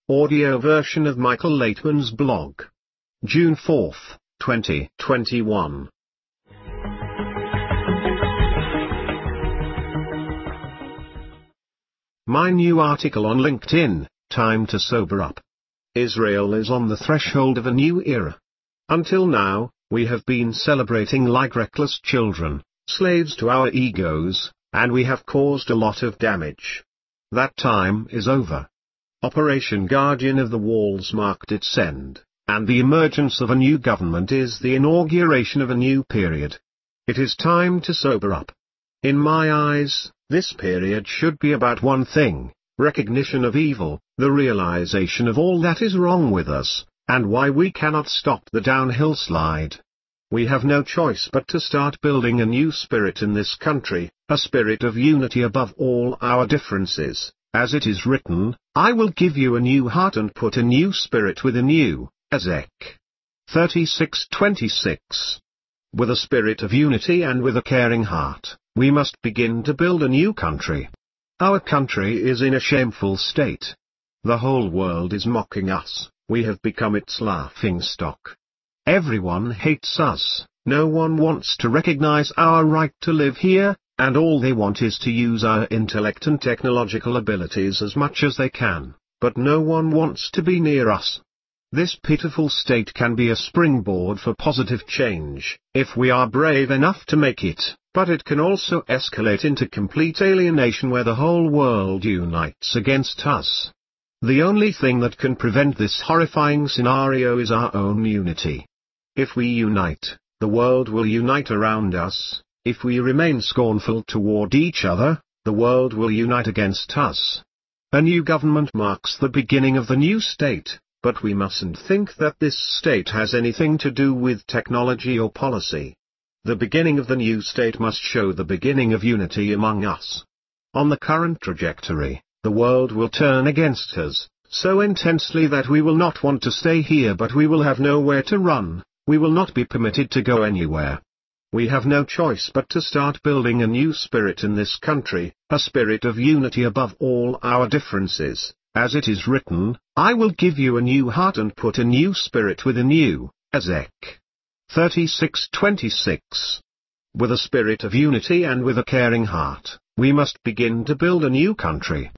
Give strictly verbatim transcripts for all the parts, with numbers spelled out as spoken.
audio version of Michael Laitman's blog. June fourth, twenty twenty-one. My new article on LinkedIn, Time to Sober Up. Israel is on the threshold of a new era. Until now, we have been celebrating like reckless children, slaves to our egos, and we have caused a lot of damage. That time is over. Operation Guardian of the Walls marked its end, and the emergence of a new government is the inauguration of a new period. It is time to sober up. In my eyes, this period should be about one thing: recognition of evil, the realization of all that is wrong with us, and why we cannot stop the downhill slide. We have no choice but to start building a new spirit in this country, a spirit of unity above all our differences, as it is written, "I will give you a new heart and put a new spirit within you," Ezek. thirty-six twenty-six. With a spirit of unity and with a caring heart, we must begin to build a new country. Our country is in a shameful state. The whole world is mocking us, we have become its laughingstock. Everyone hates us, no one wants to recognize our right to live here, and all they want is to use our intellect and technological abilities as much as they can, but no one wants to be near us. This pitiful state can be a springboard for positive change, if we are brave enough to make it, but it can also escalate into complete alienation where the whole world unites against us. The only thing that can prevent this horrifying scenario is our own unity. If we unite, the world will unite around us. If we remain scornful toward each other, the world will unite against us. A new government marks the beginning of the new state. But we mustn't think that this state has anything to do with technology or policy. The beginning of the new state must show the beginning of unity among us. On the current trajectory, the world will turn against us, so intensely that we will not want to stay here, but we will have nowhere to run, we will not be permitted to go anywhere. We have no choice but to start building a new spirit in this country, a spirit of unity above all our differences. As it is written, "I will give you a new heart and put a new spirit within you," Ezek. thirty-six twenty-six. With a spirit of unity and with a caring heart, we must begin to build a new country.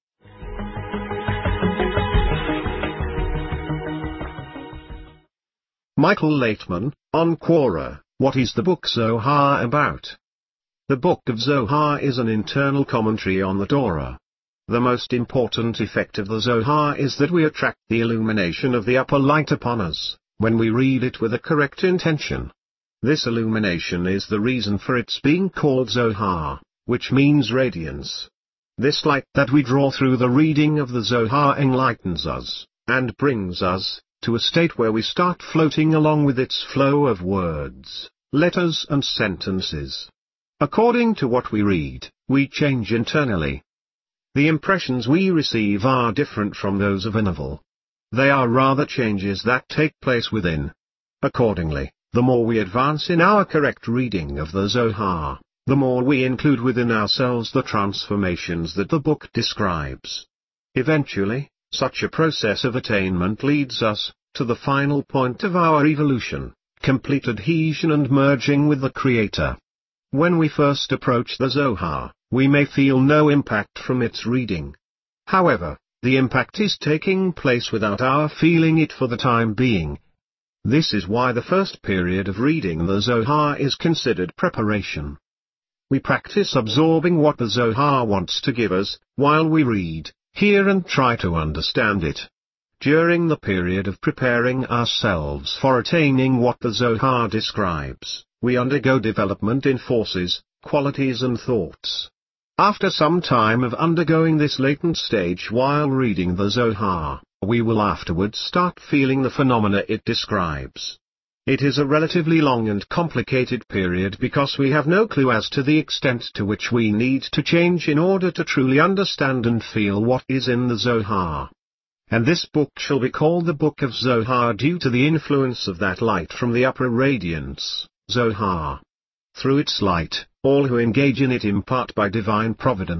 Michael Laitman, on Quora, what is the book Zohar about? The Book of Zohar is an internal commentary on the Torah. The most important effect of the Zohar is that we attract the illumination of the upper light upon us, when we read it with a correct intention. This illumination is the reason for its being called Zohar, which means radiance. This light that we draw through the reading of the Zohar enlightens us, and brings us to a state where we start floating along with its flow of words, letters and sentences. According to what we read, we change internally. The impressions we receive are different from those of a novel. They are rather changes that take place within. Accordingly, the more we advance in our correct reading of the Zohar, the more we include within ourselves the transformations that the book describes. Eventually, such a process of attainment leads us to the final point of our evolution, complete adhesion and merging with the Creator. When we first approach the Zohar, we may feel no impact from its reading. However, the impact is taking place without our feeling it for the time being. This is why the first period of reading the Zohar is considered preparation. We practice absorbing what the Zohar wants to give us, while we read, hear and try to understand it. During the period of preparing ourselves for attaining what the Zohar describes, we undergo development in forces, qualities and thoughts. After some time of undergoing this latent stage while reading the Zohar, we will afterwards start feeling the phenomena it describes. It is a relatively long and complicated period because we have no clue as to the extent to which we need to change in order to truly understand and feel what is in the Zohar. And this book shall be called the Book of Zohar due to the influence of that light from the upper radiance, Zohar. Through its light, all who engage in it impart by divine providence,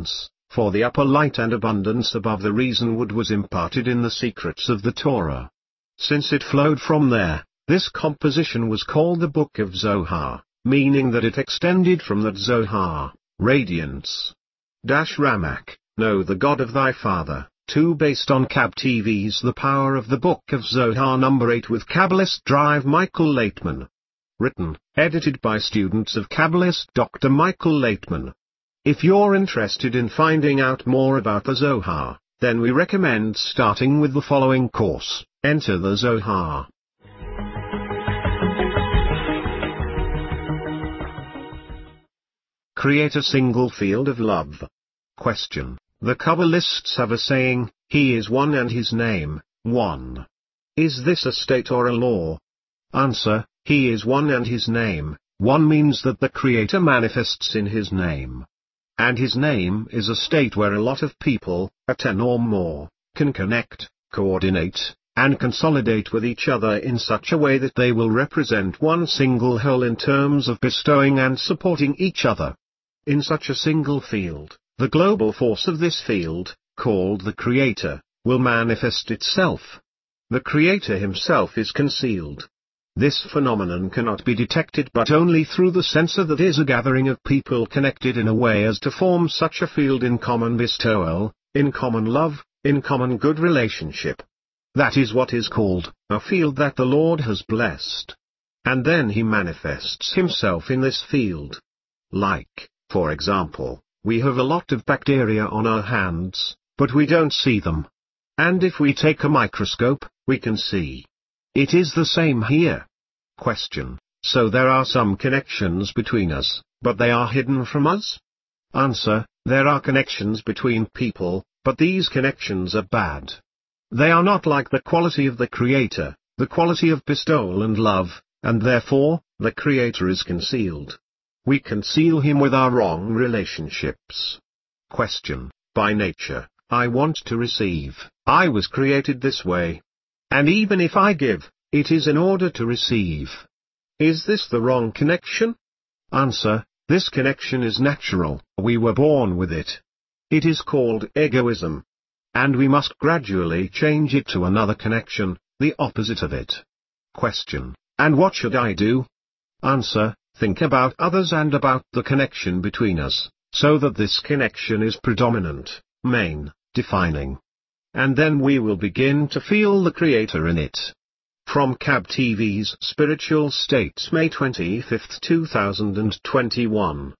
for the upper light and abundance above the reason wood was imparted in the secrets of the Torah. Since it flowed from there, this composition was called the Book of Zohar, meaning that it extended from that Zohar, radiance. Dash Ramak, know the God of thy father, two based on Cab T V's The Power of the Book of Zohar number eight with Kabbalist Drive Michael Laitman. Written, edited by students of Kabbalist Doctor Michael Laitman. If you're interested in finding out more about the Zohar, then we recommend starting with the following course, Enter the Zohar. Create a single field of love. Question. The Kabbalists have a saying, He is one and His name, one. Is this a state or a law? Answer, He is one and His name, one means that the Creator manifests in His name. And His name is a state where a lot of people, a ten or more, can connect, coordinate, and consolidate with each other in such a way that they will represent one single whole in terms of bestowing and supporting each other. In such a single field, the global force of this field, called the Creator, will manifest itself. The Creator Himself is concealed. This phenomenon cannot be detected but only through the sensor that is a gathering of people connected in a way as to form such a field in common bestowal, in common love, in common good relationship. That is what is called a field that the Lord has blessed. And then He manifests Himself in this field. Like, for example, we have a lot of bacteria on our hands, but we don't see them. And if we take a microscope, we can see. It is the same here. Question. So there are some connections between us, but they are hidden from us? Answer. There are connections between people, but these connections are bad. They are not like the quality of the Creator, the quality of bestowal and love, and therefore, the Creator is concealed. We conceal Him with our wrong relationships. Question. By nature, I want to receive. I was created this way. And even if I give, it is in order to receive. Is this the wrong connection? Answer. This connection is natural. We were born with it. It is called egoism. And we must gradually change it to another connection, the opposite of it. Question. And what should I do? Answer. Think about others and about the connection between us, so that this connection is predominant, main, defining. And then we will begin to feel the Creator in it. From Cab T V's Spiritual States, May twenty-fifth, two thousand twenty-one.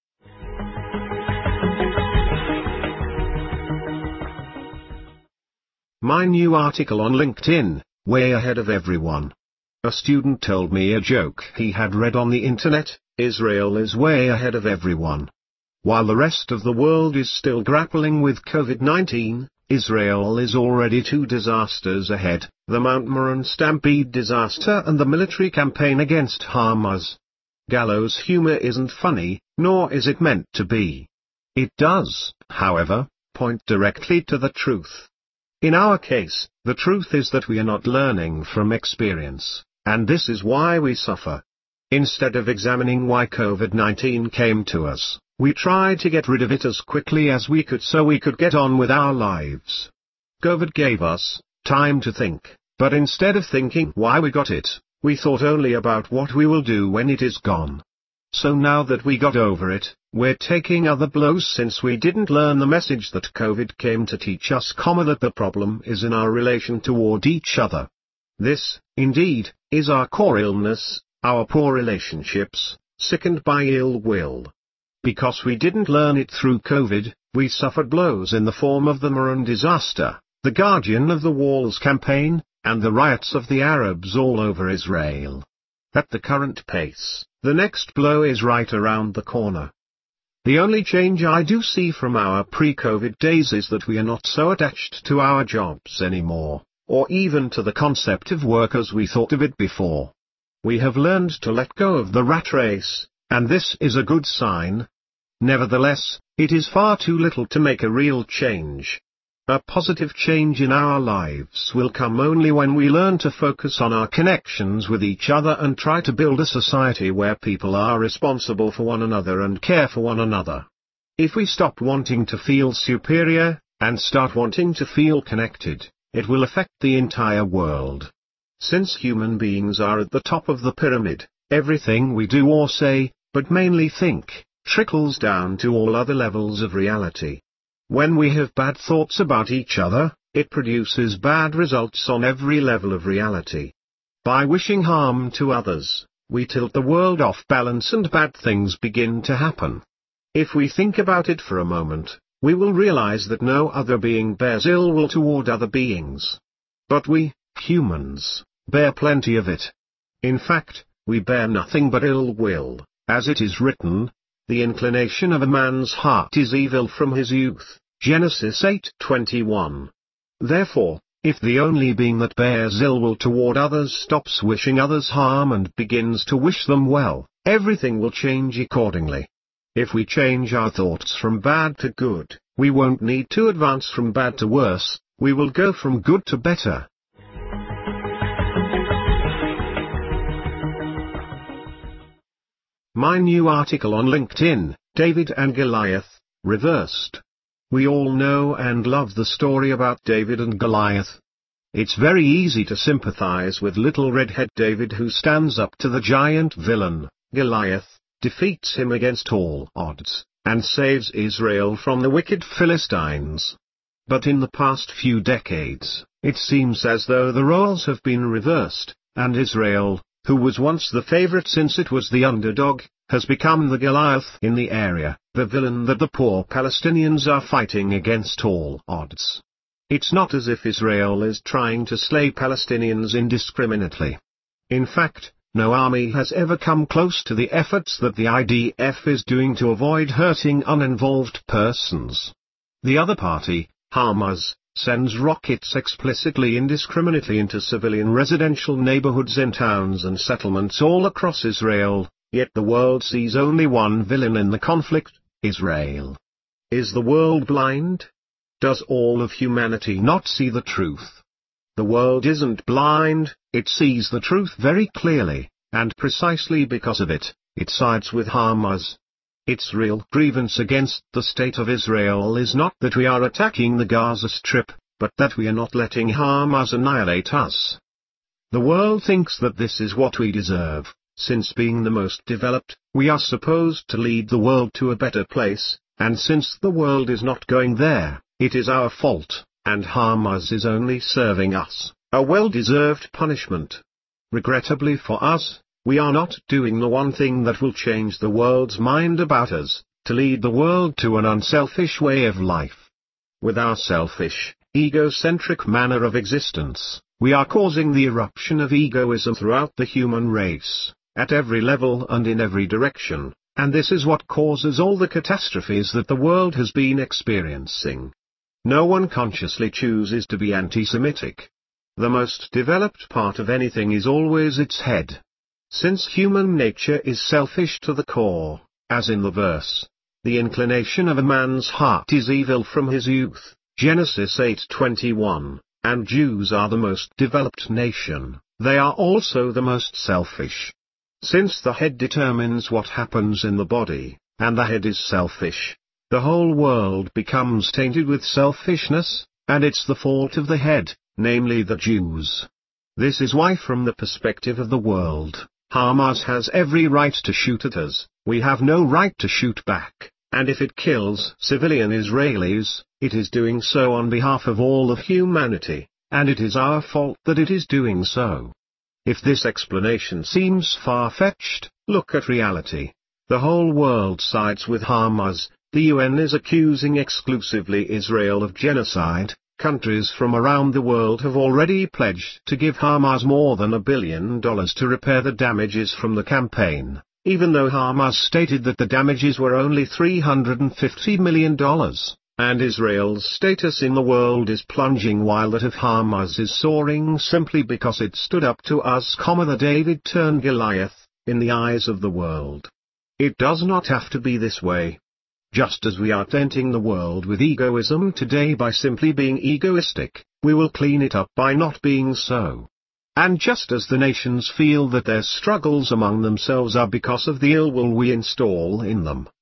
My new article on LinkedIn, way ahead of everyone. A student told me a joke he had read on the internet, Israel is way ahead of everyone. While the rest of the world is still grappling with COVID nineteen, Israel is already two disasters ahead, the Mount Meron stampede disaster and the military campaign against Hamas. Gallows humor isn't funny, nor is it meant to be. It does, however, point directly to the truth. In our case, the truth is that we are not learning from experience, and this is why we suffer. Instead of examining why COVID nineteen came to us, we tried to get rid of it as quickly as we could so we could get on with our lives. COVID gave us time to think, but instead of thinking why we got it, we thought only about what we will do when it is gone. So now that we got over it, we're taking other blows since we didn't learn the message that COVID came to teach us, comma, that the problem is in our relation toward each other. This, indeed, is our core illness, our poor relationships, sickened by ill will. Because we didn't learn it through COVID, we suffered blows in the form of the Meron disaster, the Guardian of the Walls campaign, and the riots of the Arabs all over Israel. At the current pace, the next blow is right around the corner. The only change I do see from our pre-COVID days is that we are not so attached to our jobs anymore, or even to the concept of work as we thought of it before. We have learned to let go of the rat race, and this is a good sign. Nevertheless, it is far too little to make a real change. A positive change in our lives will come only when we learn to focus on our connections with each other and try to build a society where people are responsible for one another and care for one another. If we stop wanting to feel superior, and start wanting to feel connected, it will affect the entire world. Since human beings are at the top of the pyramid, everything we do or say, but mainly think, trickles down to all other levels of reality. When we have bad thoughts about each other, it produces bad results on every level of reality. By wishing harm to others, we tilt the world off balance and bad things begin to happen. If we think about it for a moment, we will realize that no other being bears ill will toward other beings. But we, humans, bear plenty of it. In fact, we bear nothing but ill will, as it is written, "The inclination of a man's heart is evil from his youth," Genesis eight twenty-one. Therefore, if the only being that bears ill will toward others stops wishing others harm and begins to wish them well, everything will change accordingly. If we change our thoughts from bad to good, we won't need to advance from bad to worse, we will go from good to better. My new article on LinkedIn, David and Goliath, Reversed. We all know and love the story about David and Goliath. It's very easy to sympathize with little redhead David who stands up to the giant villain, Goliath, defeats him against all odds, and saves Israel from the wicked Philistines. But in the past few decades, it seems as though the roles have been reversed, and Israel, who was once the favorite since it was the underdog, has become the Goliath in the area, the villain that the poor Palestinians are fighting against all odds. It's not as if Israel is trying to slay Palestinians indiscriminately. In fact, no army has ever come close to the efforts that the I D F is doing to avoid hurting uninvolved persons. The other party, Hamas, sends rockets explicitly indiscriminately into civilian residential neighborhoods in towns and settlements all across Israel, yet the world sees only one villain in the conflict, Israel. Is the world blind? Does all of humanity not see the truth? The world isn't blind, it sees the truth very clearly, and precisely because of it, it sides with Hamas. Its real grievance against the state of Israel is not that we are attacking the Gaza Strip, but that we are not letting Hamas annihilate us. The world thinks that this is what we deserve, since being the most developed, we are supposed to lead the world to a better place, and since the world is not going there, it is our fault. And Hamas is only serving us a well-deserved punishment. Regrettably for us, we are not doing the one thing that will change the world's mind about us, to lead the world to an unselfish way of life. With our selfish, egocentric manner of existence, we are causing the eruption of egoism throughout the human race, at every level and in every direction, and this is what causes all the catastrophes that the world has been experiencing. No one consciously chooses to be anti-Semitic. The most developed part of anything is always its head. Since human nature is selfish to the core, as in the verse, "The inclination of a man's heart is evil from his youth," Genesis eight twenty-one, and Jews are the most developed nation, they are also the most selfish. Since the head determines what happens in the body, and the head is selfish, the whole world becomes tainted with selfishness, and it's the fault of the head, namely the Jews. This is why from the perspective of the world, Hamas has every right to shoot at us, we have no right to shoot back, and if it kills civilian Israelis, it is doing so on behalf of all of humanity, and it is our fault that it is doing so. If this explanation seems far-fetched, look at reality. The whole world sides with Hamas. The U N is accusing exclusively Israel of genocide. Countries from around the world have already pledged to give Hamas more than a billion dollars to repair the damages from the campaign, even though Hamas stated that the damages were only three hundred fifty million dollars, and Israel's status in the world is plunging while that of Hamas is soaring simply because it stood up to us, the David turned Goliath, in the eyes of the world. It does not have to be this way. Just as we are tainting the world with egoism today by simply being egoistic, we will clean it up by not being so. And just as the nations feel that their struggles among themselves are because of the ill will we install in them,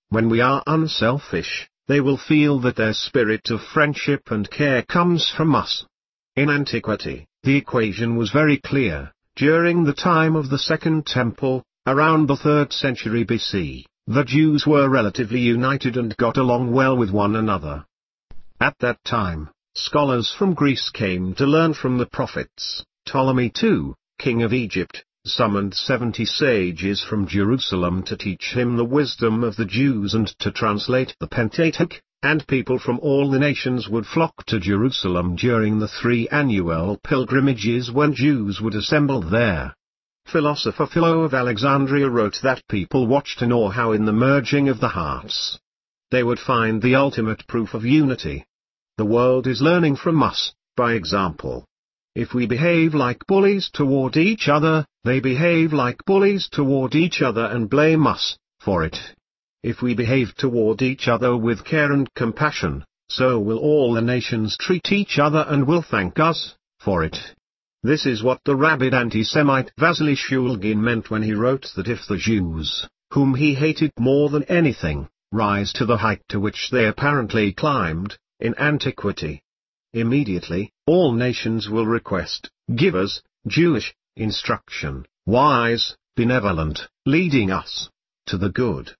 When we are unselfish, they will feel that their spirit of friendship and care comes from us. In antiquity, the equation was very clear. During the time of the Second Temple, around the third century B C, the Jews were relatively united and got along well with one another. At that time, scholars from Greece came to learn from the prophets. Ptolemy the Second, king of Egypt, summoned seventy sages from Jerusalem to teach him the wisdom of the Jews and to translate the Pentateuch, and people from all the nations would flock to Jerusalem during the three annual pilgrimages when Jews would assemble there. Philosopher Philo of Alexandria wrote that people watched in awe how in the merging of the hearts they would find the ultimate proof of unity. The world is learning from us, by example. If we behave like bullies toward each other, they behave like bullies toward each other and blame us for it. If we behave toward each other with care and compassion, so will all the nations treat each other and will thank us for it. This is what the rabid anti-Semite Vasily Shulgin meant when he wrote that if the Jews, whom he hated more than anything, rise to the height to which they apparently climbed in antiquity, immediately, all nations will request, give us, Jewish, instruction, wise, benevolent, leading us to the good.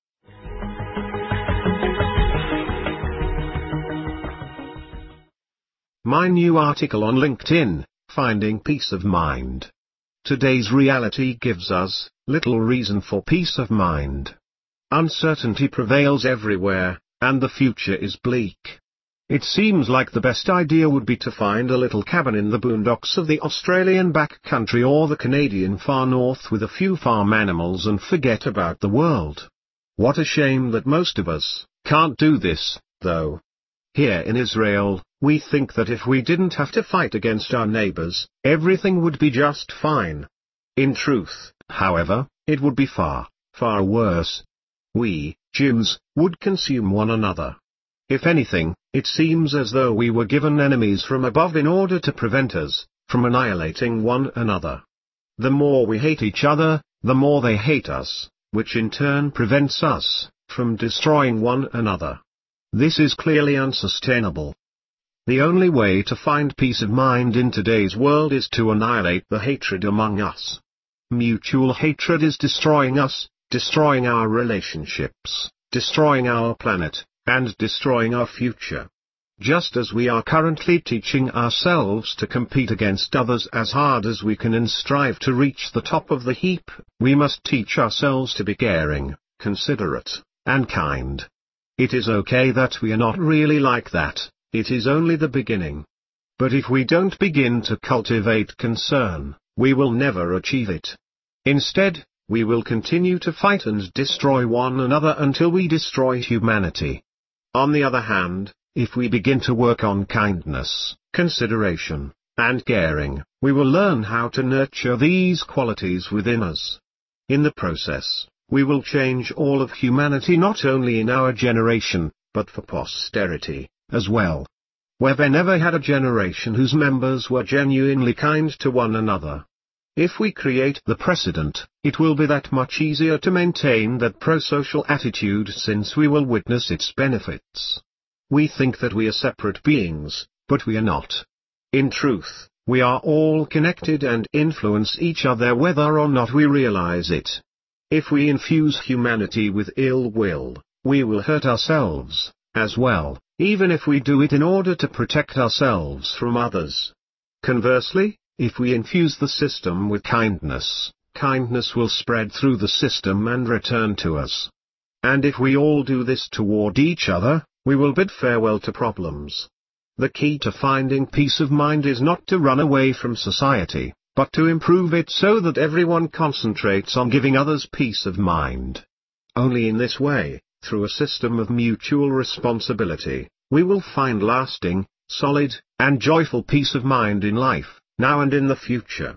My new article on LinkedIn, Finding Peace of Mind. Today's reality gives us little reason for peace of mind. Uncertainty prevails everywhere, and the future is bleak. It seems like the best idea would be to find a little cabin in the boondocks of the Australian backcountry or the Canadian far north with a few farm animals and forget about the world. What a shame that most of us can't do this, though. Here in Israel, we think that if we didn't have to fight against our neighbors, everything would be just fine. In truth, however, it would be far, far worse. We, Jews, would consume one another. If anything, it seems as though we were given enemies from above in order to prevent us from annihilating one another. The more we hate each other, the more they hate us, which in turn prevents us from destroying one another. This is clearly unsustainable. The only way to find peace of mind in today's world is to annihilate the hatred among us. Mutual hatred is destroying us, destroying our relationships, destroying our planet, and destroying our future. Just as we are currently teaching ourselves to compete against others as hard as we can and strive to reach the top of the heap, we must teach ourselves to be caring, considerate, and kind. It is okay that we are not really like that, it is only the beginning. But if we don't begin to cultivate concern, we will never achieve it. Instead, we will continue to fight and destroy one another until we destroy humanity. On the other hand, if we begin to work on kindness, consideration, and caring, we will learn how to nurture these qualities within us. In the process, we will change all of humanity not only in our generation, but for posterity, as well. We've never had a generation whose members were genuinely kind to one another. If we create the precedent, it will be that much easier to maintain that pro-social attitude since we will witness its benefits. We think that we are separate beings, but we are not. In truth, we are all connected and influence each other whether or not we realize it. If we infuse humanity with ill will, we will hurt ourselves, as well, even if we do it in order to protect ourselves from others. Conversely, if we infuse the system with kindness, kindness will spread through the system and return to us. And if we all do this toward each other, we will bid farewell to problems. The key to finding peace of mind is not to run away from society, but to improve it so that everyone concentrates on giving others peace of mind. Only in this way, through a system of mutual responsibility, we will find lasting, solid, and joyful peace of mind in life, now and in the future.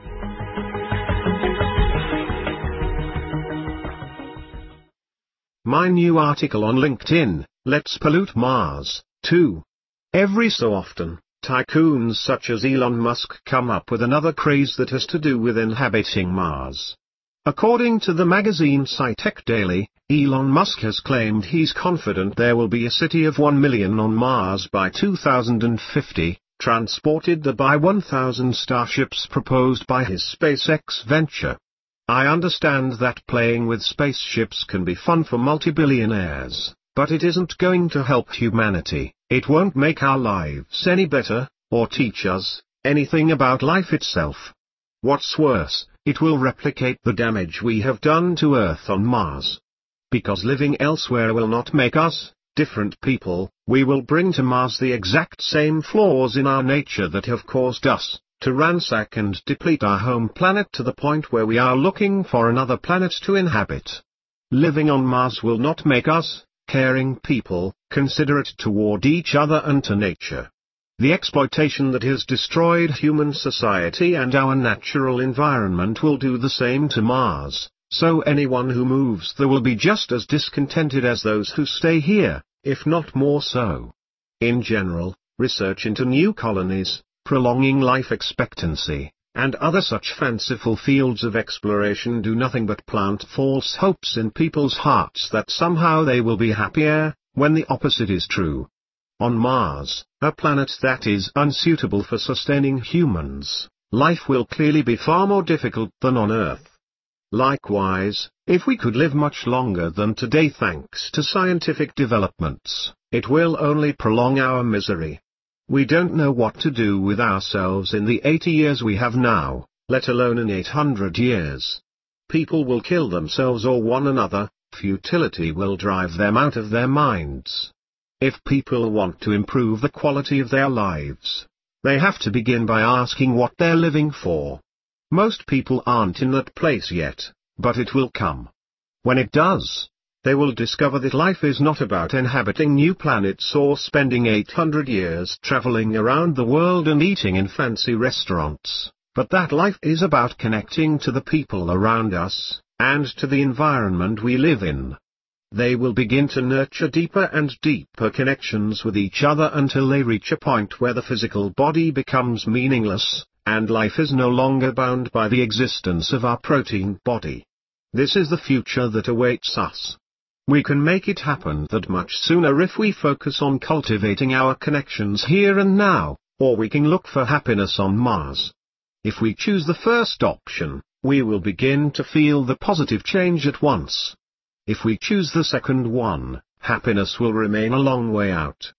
My new article on LinkedIn, Let's Pollute Mars, two. Every so often, tycoons such as Elon Musk come up with another craze that has to do with inhabiting Mars. According to the magazine SciTech Daily, Elon Musk has claimed he's confident there will be a city of one million on Mars by two thousand fifty, transported by one thousand starships proposed by his SpaceX venture. I understand that playing with spaceships can be fun for multi-billionaires, but it isn't going to help humanity. It won't make our lives any better, or teach us anything about life itself. What's worse, it will replicate the damage we have done to Earth on Mars. Because living elsewhere will not make us different people, we will bring to Mars the exact same flaws in our nature that have caused us to ransack and deplete our home planet to the point where we are looking for another planet to inhabit. Living on Mars will not make us caring people, considerate toward each other and to nature. The exploitation that has destroyed human society and our natural environment will do the same to Mars, so anyone who moves there will be just as discontented as those who stay here, if not more so. In general, research into new colonies, prolonging life expectancy, and other such fanciful fields of exploration do nothing but plant false hopes in people's hearts that somehow they will be happier, when the opposite is true. On Mars, a planet that is unsuitable for sustaining humans, life will clearly be far more difficult than on Earth. Likewise, if we could live much longer than today thanks to scientific developments, it will only prolong our misery. We don't know what to do with ourselves in the eighty years we have now, let alone in eight hundred years. People will kill themselves or one another, futility will drive them out of their minds. If people want to improve the quality of their lives, they have to begin by asking what they're living for. Most people aren't in that place yet, but it will come. When it does, they will discover that life is not about inhabiting new planets or spending eight hundred years traveling around the world and eating in fancy restaurants, but that life is about connecting to the people around us, and to the environment we live in. They will begin to nurture deeper and deeper connections with each other until they reach a point where the physical body becomes meaningless, and life is no longer bound by the existence of our protein body. This is the future that awaits us. We can make it happen that much sooner if we focus on cultivating our connections here and now, or we can look for happiness on Mars. If we choose the first option, we will begin to feel the positive change at once. If we choose the second one, happiness will remain a long way out.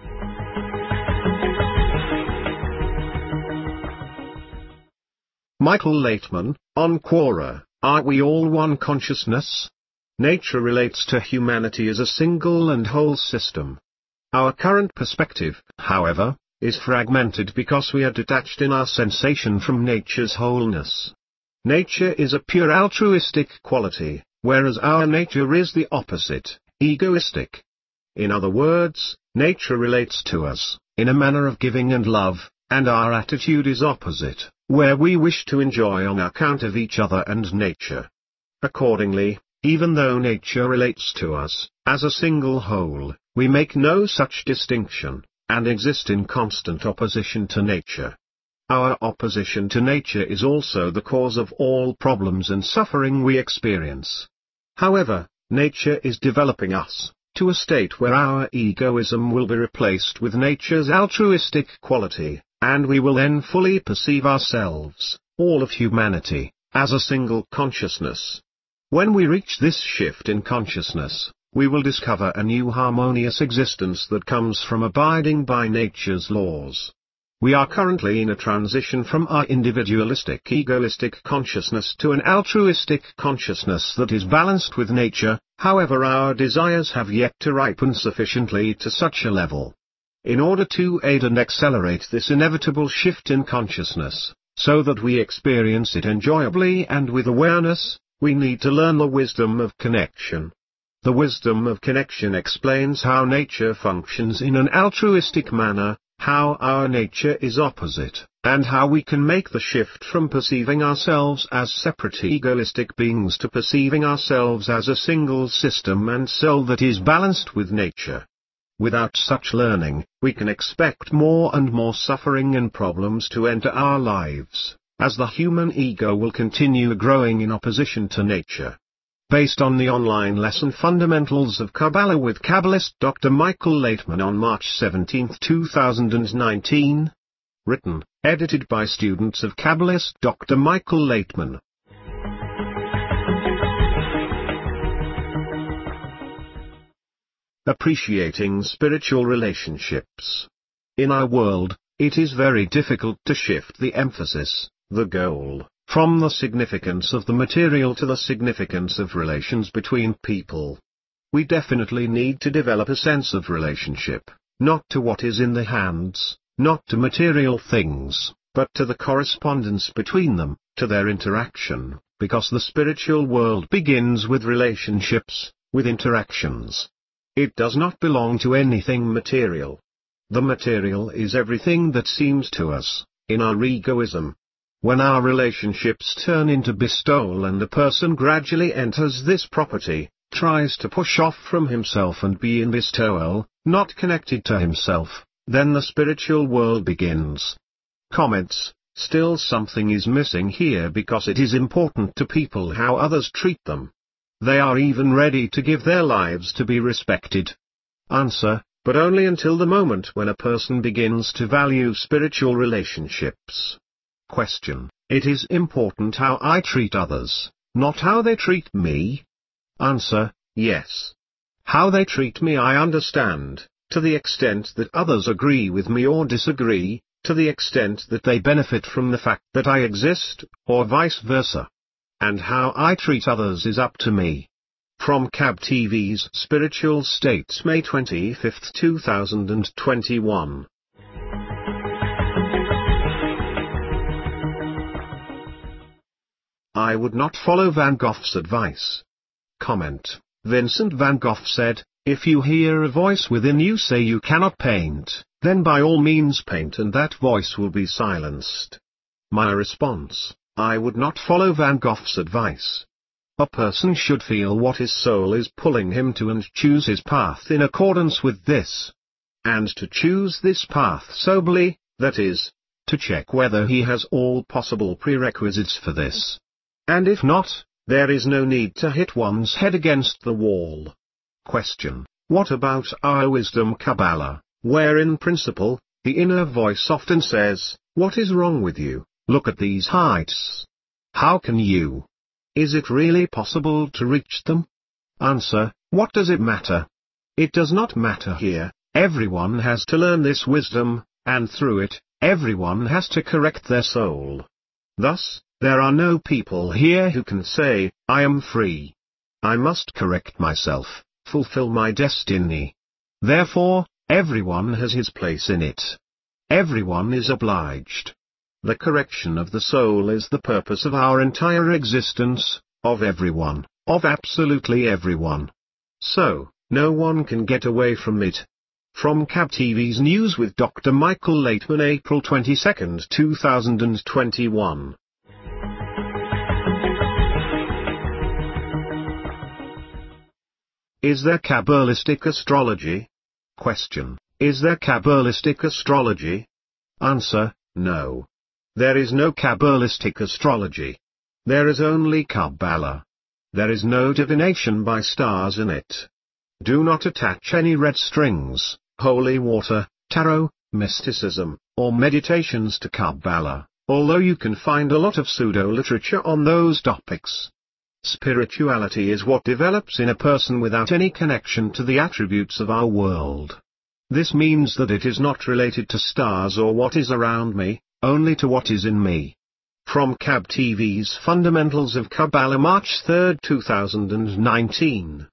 Michael Laitman, on Quora, Are We All One Consciousness? Nature relates to humanity as a single and whole system. Our current perspective, however, is fragmented because we are detached in our sensation from nature's wholeness. Nature is a pure altruistic quality, whereas our nature is the opposite, egoistic. In other words, nature relates to us in a manner of giving and love, and our attitude is opposite, where we wish to enjoy on account of each other and nature. Accordingly, even though nature relates to us as a single whole, we make no such distinction, and exist in constant opposition to nature. Our opposition to nature is also the cause of all problems and suffering we experience. However, nature is developing us to a state where our egoism will be replaced with nature's altruistic quality, and we will then fully perceive ourselves, all of humanity, as a single consciousness. When we reach this shift in consciousness, we will discover a new harmonious existence that comes from abiding by nature's laws. We are currently in a transition from our individualistic egoistic consciousness to an altruistic consciousness that is balanced with nature, however our desires have yet to ripen sufficiently to such a level. In order to aid and accelerate this inevitable shift in consciousness, so that we experience it enjoyably and with awareness, we need to learn the wisdom of connection. The wisdom of connection explains how nature functions in an altruistic manner, how our nature is opposite, and how we can make the shift from perceiving ourselves as separate egoistic beings to perceiving ourselves as a single system and cell that is balanced with nature. Without such learning, we can expect more and more suffering and problems to enter our lives, as the human ego will continue growing in opposition to nature. Based on the online lesson Fundamentals of Kabbalah with Kabbalist Doctor Michael Laitman on March seventeenth two thousand nineteen. Written, edited by students of Kabbalist Doctor Michael Laitman. Appreciating spiritual relationships. In our world, it is very difficult to shift the emphasis, the goal, from the significance of the material to the significance of relations between people. We definitely need to develop a sense of relationship, not to what is in the hands, not to material things, but to the correspondence between them, to their interaction, because the spiritual world begins with relationships, with interactions. It does not belong to anything material. The material is everything that seems to us, in our egoism. When our relationships turn into bestowal and a person gradually enters this property, tries to push off from himself and be in bestowal, not connected to himself, then the spiritual world begins. Comments: still something is missing here because it is important to people how others treat them. They are even ready to give their lives to be respected. Answer: but only until the moment when a person begins to value spiritual relationships. Question: it is important how I treat others, not how they treat me? Answer: yes. How they treat me I understand, to the extent that others agree with me or disagree, to the extent that they benefit from the fact that I exist, or vice versa. And how I treat others is up to me. From K A B T V's Spiritual States, May twenty-fifth two thousand twenty-one. I would not follow Van Gogh's advice. Comment: Vincent van Gogh said, if you hear a voice within you say you cannot paint, then by all means paint and that voice will be silenced. My response: I would not follow Van Gogh's advice. A person should feel what his soul is pulling him to and choose his path in accordance with this. And to choose this path soberly, that is, to check whether he has all possible prerequisites for this. And if not, there is no need to hit one's head against the wall. Question: what about our wisdom Kabbalah, where in principle, the inner voice often says, what is wrong with you? Look at these heights. How can you? Is it really possible to reach them? Answer: what does it matter? It does not matter here. Everyone has to learn this wisdom, and through it, everyone has to correct their soul. Thus, there are no people here who can say, I am free. I must correct myself, fulfill my destiny. Therefore, everyone has his place in it. Everyone is obliged. The correction of the soul is the purpose of our entire existence, of everyone, of absolutely everyone. So, no one can get away from it. From K A B T V's News with Doctor Michael Laitman, April twenty-second two thousand twenty-one. Is there Kabbalistic astrology? Question: is there Kabbalistic astrology? Answer: no. There is no Kabbalistic astrology. There is only Kabbalah. There is no divination by stars in it. Do not attach any red strings, holy water, tarot, mysticism, or meditations to Kabbalah, although you can find a lot of pseudo-literature on those topics. Spirituality is what develops in a person without any connection to the attributes of our world. This means that it is not related to stars or what is around me, only to what is in me. From K A B T V's Fundamentals of Kabbalah, March third two thousand nineteen.